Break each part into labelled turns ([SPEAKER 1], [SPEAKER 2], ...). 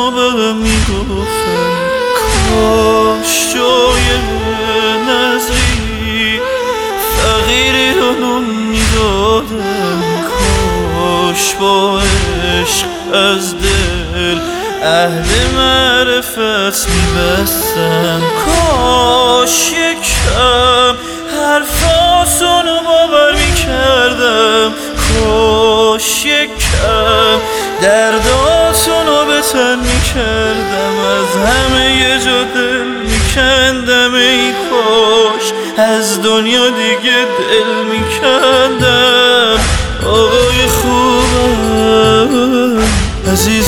[SPEAKER 1] و بهم میگفتن کاش جای نظری فقیری رو نون میدادم، کاش با عشق از دل عهد معرفت میبستم، کاش یکم حرفاتونو باور میکردم، کاش یکم درداتونو به تن میکردم، از همه یه جا دل میکندم، ای کاش از دنیا دیگه دل میکندم. آقای خوبم عزیز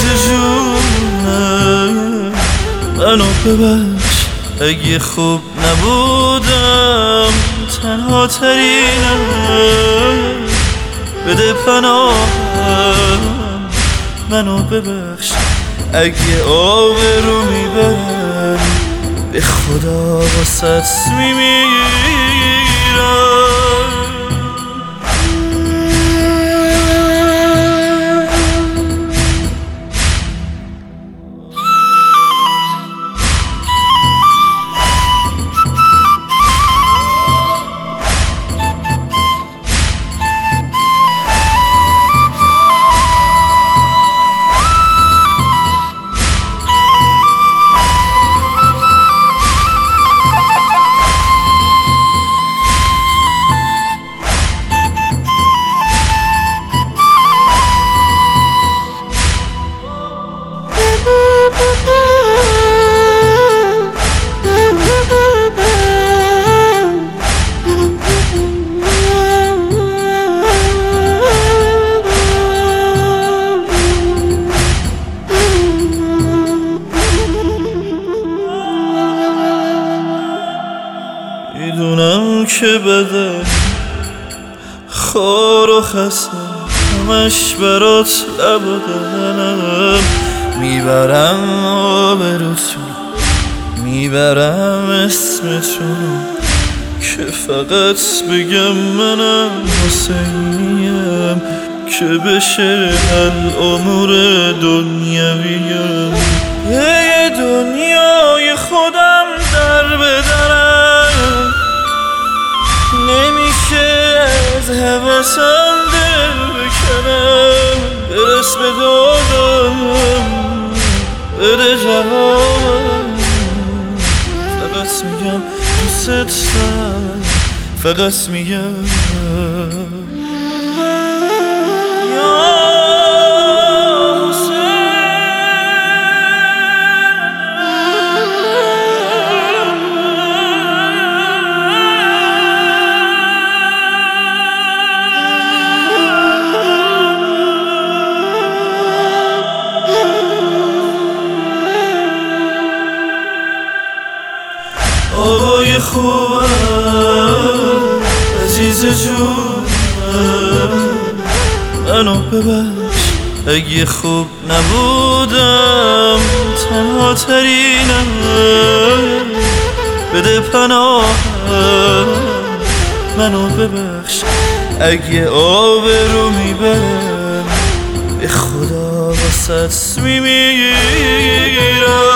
[SPEAKER 1] جونم منو ببخش اگه خوب نبودم، تنها ترینم بده پناهم، منو ببخش اگه آبرو میبرم به خدا واسط میمیرم. میدونم که بده خار و خستم همش برات لب و دهنم، میبرم آبروتون میبرم اسمتون که فقط بگم منم حسینیم، که بشه الامور دنیویم، یه دنیای خودم در بدرم، نمیشه از حواسم دل بکنم، برس به دادم بده جوابم، فقط میگم دوست دارم، فقط میگم آقای خوبم عزیز جونم منو ببخش اگه خوب نبودم، تنها ترینم بده پناهم، منو ببخش اگه آبرو میبرم به خدا واسط میمیرم.